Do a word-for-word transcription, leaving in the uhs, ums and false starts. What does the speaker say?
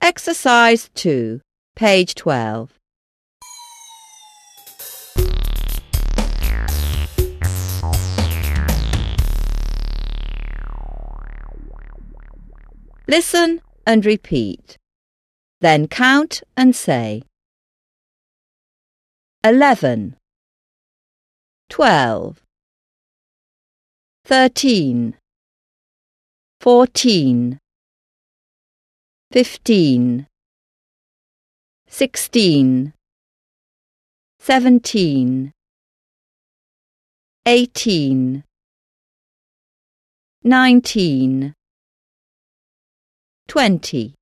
Exercise two, page twelve. Listen and repeat. Then count and say. Eleven, twelve, thirteen, fourteen, fifteen, sixteen, seventeen, eighteen, nineteen, twenty.